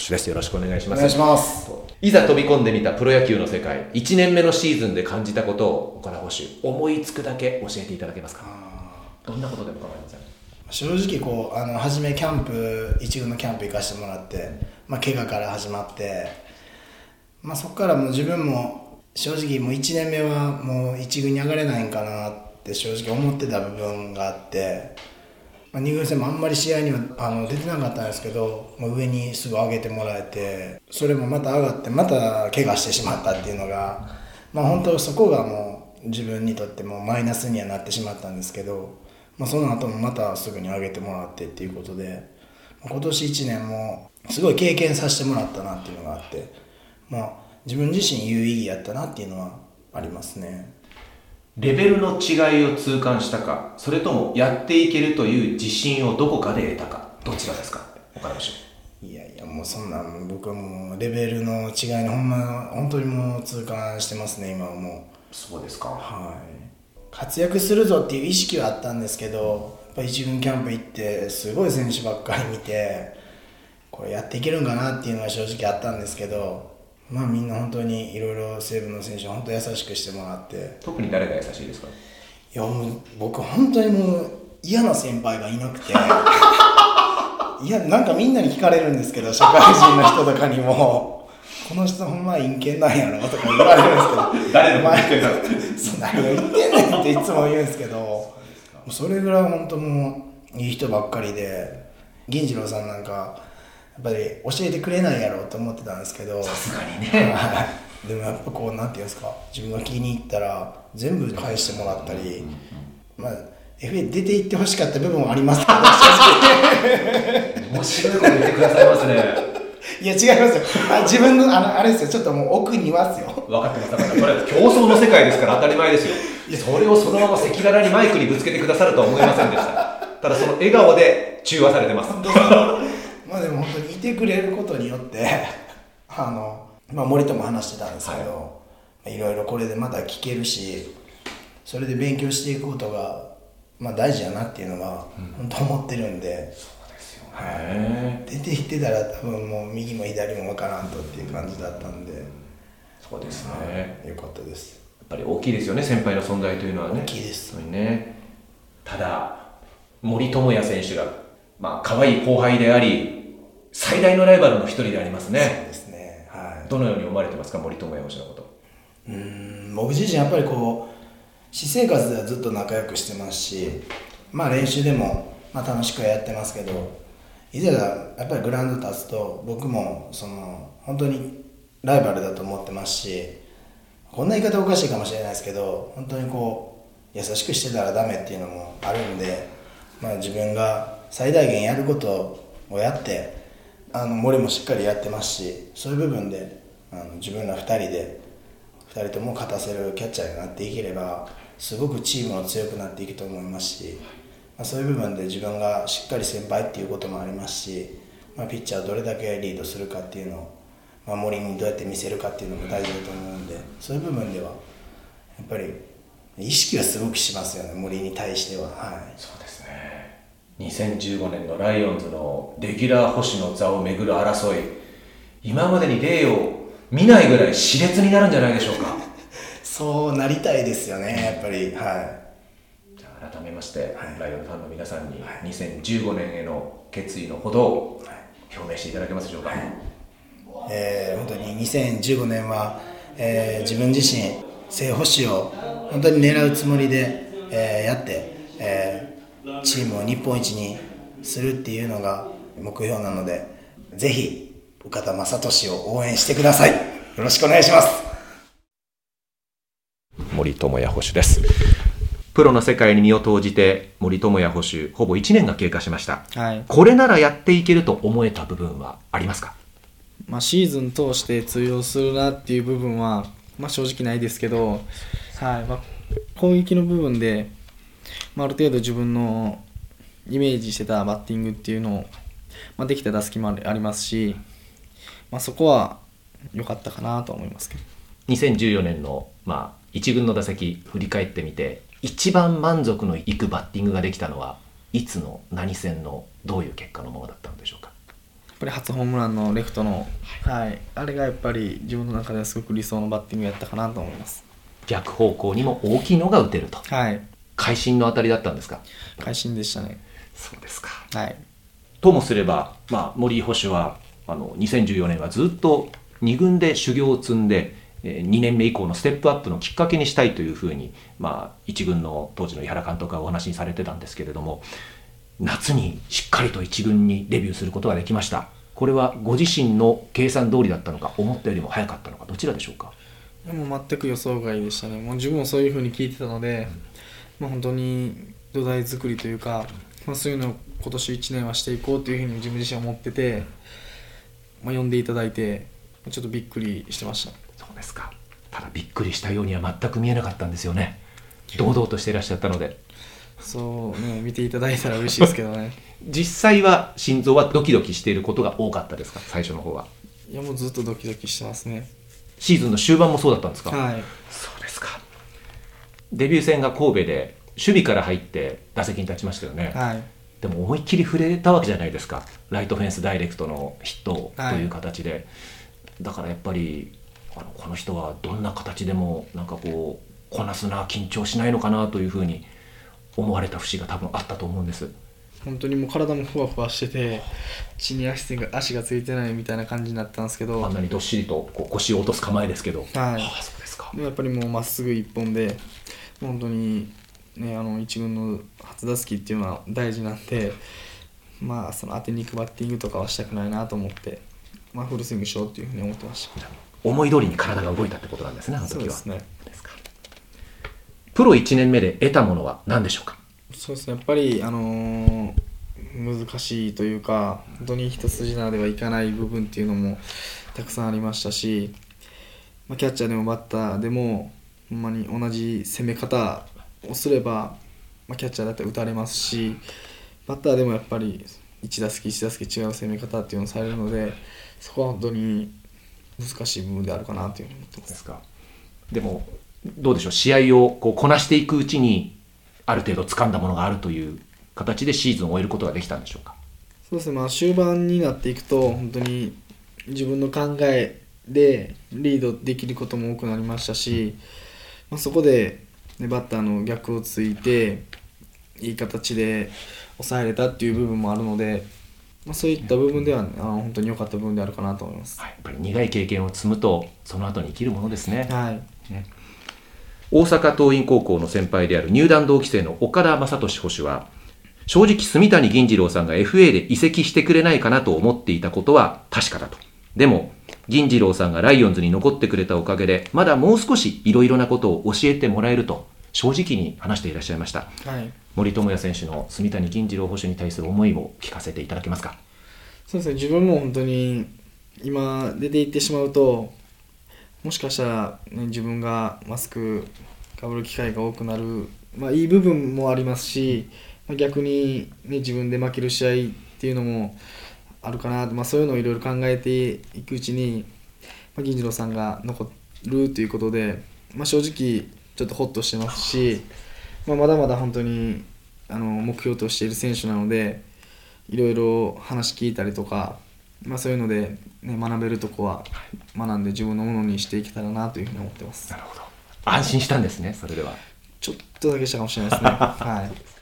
です。よろしくお願いします。 お願いします。 いざ飛び込んでみたプロ野球の世界、1年目のシーズンで感じたことを岡田捕手、思いつくだけ教えていただけますか。どんなことでも構いません。 正直初めキャンプ、一軍のキャンプ行かせてもらって、怪我から始まって、そこからもう自分も正直もう1年目はもう一軍に上がれないんかなって正直思ってた部分があって、2軍戦もあんまり試合には出てなかったんですけど、上にすぐ上げてもらえて、それもまた上がってまた怪我してしまったっていうのが、本当そこがもう自分にとってもマイナスにはなってしまったんですけど、その後もまたすぐに上げてもらってっていうことで、今年1年もすごい経験させてもらったなっていうのがあって、自分自身有意義やったなっていうのはありますね。 レベルの違いを痛感したか、それともやっていけるという自信をどこかで得たか、どちらですか、岡田捕手。 いやもうそんな僕はもうレベルの違いに本当にもう痛感してますね今はもう。 そうですか。 はい。活躍するぞっていう意識はあったんですけど、やっぱり一軍キャンプ行ってすごい選手ばっかり見て、これやっていけるんかなっていうのは正直あったんですけど、みんな本当にいろいろ西武の選手は本当優しくしてもらって。 特に誰が優しいですか。 いやもう僕本当にもう嫌な先輩がいなくていやなんかみんなに聞かれるんですけど、社会人の人とかにもこの人ほんま陰険なんやろとか言われるんですけど誰の陰険なの何を言ってんねんっていつも言うんですけど、それぐらい本当もういい人ばっかりで、銀次郎さんなんかやっぱり教えてくれないやろうと思ってたんですけど、 さすがにねでもやっぱなんていうんですか、自分が気に入ったら全部返してもらったり、FA 出て行ってほしかった部分はありますけど面白いこと言ってくださいますねいや違いますよ、自分のあれですよ、ちょっともう奥にいますよ。 分かってます。だからこれは競争の世界ですから当たり前ですよ。それをそのまま赤裸々にマイクにぶつけてくださるとは思いませんでした。ただその笑顔で中和されてます。 でも本当にいてくれることによって森とも話してたんですけど、いろいろこれでまた聞けるし、それで勉強していくことが、大事やなっていうのは本当思ってるんで、 そうですよね。 出て行ってたら多分もう右も左も分からんとっていう感じだったんで。 そうですね、 よかったです。 やっぱり大きいですよね、先輩の存在というのはね。 大きいです。 ただ森友哉選手が可愛い後輩であり最大のライバルの一人でありますね。 そうですね、 どのように思われてますか、森友哉捕手のこと。 僕自身やっぱり私生活ではずっと仲良くしてますし、練習でも楽しくはやってますけど、いざやっぱりグラウンド立つと僕も本当にライバルだと思ってますし、こんな言い方おかしいかもしれないですけど、本当に優しくしてたらダメっていうのもあるんで、自分が最大限やることをやって森もしっかりやってますし、そういう部分で自分ら2人とも勝たせるキャッチャーになっていければすごくチームも強くなっていくと思いますし、そういう部分で自分がしっかり先輩っていうこともありますし、ピッチャーをどれだけリードするかっていうのを、森にどうやって見せるかっていうのも大事だと思うんで、そういう部分ではやっぱり意識はすごくしますよね、森に対しては。 そうですね。2015年のライオンズのレギュラー捕手の座をめぐる争い、今までに例を見ないぐらい熾烈になるんじゃないでしょうか。 そうなりたいですよね、やっぱり。じゃあ改めまして、ライオンズファンの皆さんに2015年への決意のほどを表明していただけますでしょうか。 本当に2015年は、自分自身正捕手を本当に狙うつもりで、やって、チームを日本一にするっていうのが目標なので、ぜひ岡田正俊を応援してください。よろしくお願いします。 森友哉捕手です。プロの世界に身を投じて森友哉捕手ほぼ1年が経過しました、これならやっていけると思えた部分はありますか。 シーズン通して通用するなっていう部分は、正直ないですけど、攻撃の部分で、ある程度自分のイメージしてたバッティングっていうのを、できた打席もありますし、そこは良かったかなと思いますけど。 2014年の、一軍の打席振り返ってみて、一番満足のいくバッティングができたのはいつの何戦のどういう結果のものだったのでしょうか。 ぱり初ホームランのレフトの、はい、あれがやっぱり自分の中ではすごく理想のバッティングやったかなと思います。 逆方向にも大きいのが打てると。 はい、 会心の当たりだったんですか？ 会心でしたね。 そうですか。 はい。 ともすれば、森井捕手は2014年はずっと2軍で修行を積んで、2年目以降のステップアップのきっかけにしたいというふうに、1軍の当時の井原監督がお話しされてたんですけれども、夏にしっかりと1軍にデビューすることができました。これはご自身の計算通りだったのか、思ったよりも早かったのか、どちらでしょうか？ もう全く予想外でしたね。もう自分もそういうふうに聞いてたので、本当に土台作りというか、そういうのを今年1年はしていこうというふうに自分自身は思ってて、呼んでいただいてちょっとびっくりしてました。 そうですか。ただびっくりしたようには全く見えなかったんですよね。堂々としていらっしゃったので。 そうね、見ていただいたら嬉しいですけどね。 実際は心臓はドキドキしていることが多かったですか？最初の方は。 いやもうずっとドキドキしてますね。 シーズンの終盤もそうだったんですか？ はい。 そうですか。デビュー戦が神戸で守備から入って打席に立ちましたよね。 はい。 でも思いっきり触れたわけじゃないですか。ライトフェンスダイレクトのヒットという形で、だからやっぱりこの人はどんな形でもなんかこうこなすな、緊張しないのかなというふうに思われた節が多分あったと思うんです。 本当にもう体もふわふわしてて、地に足がついてないみたいな感じになったんですけど、 あんなにどっしりとこう腰を落とす構えですけど、 はい。 そうですか。 でもやっぱりもうまっすぐ一本で、本当にね、一軍の初打席っていうのは大事なんで、その当てに行くバッティングとかはしたくないなと思って、フルスイングしようっていうふうに思ってました。 思い通りに体が動いたってことなんですね、あの時は。 そうですね。 ですか。プロ1年目で得たものは何でしょうか？ そうですね、やっぱり、難しいというか、本当に一筋縄ではいかない部分っていうのもたくさんありましたし、キャッチャーでもバッターでもほんまに同じ攻め方をすれば、キャッチャーだったら打たれますし、バッターでもやっぱり一打席一打席違う攻め方っていうのをされるので、そこは本当に難しい部分であるかなというふうに思ってます。 ですか。でもどうでしょう、試合をこなしていくうちにある程度掴んだものがあるという形でシーズンを終えることができたんでしょうか？ そうですね、終盤になっていくと本当に自分の考えでリードできることも多くなりましたし、そこで、バッターの逆をついていい形で抑えれたっていう部分もあるので、そういった部分では本当に良かった部分であるかなと思います。 はい、やっぱり苦い経験を積むとその後に生きるものですね。 はい。 大阪桐蔭高校の先輩である入団同期生の岡田正俊捕手は、正直住谷銀次郎さんが FA で移籍してくれないかなと思っていたことは確かだと。でも銀次郎さんがライオンズに残ってくれたおかげで、まだもう少しいろいろなことを教えてもらえると正直に話していらっしゃいました。 はい。 森友哉選手の住谷銀次郎捕手に対する思いを聞かせていただけますか？ そうですね、自分も本当に今出ていってしまうと、もしかしたら、自分がマスクかぶる機会が多くなる、いい部分もありますし、逆に、自分で負ける試合っていうのもあるかなと、そういうのをいろいろ考えていくうちに、銀次郎さんが残るということで、正直ちょっとホッとしてますし、まだまだ本当に目標としている選手なので、いろいろ話聞いたりとか、そういうので、学べるとこは学んで自分のものにしていけたらなというふうに思ってます。 なるほど。安心したんですね、それでは。 ちょっとだけしたかもしれないですね。はい。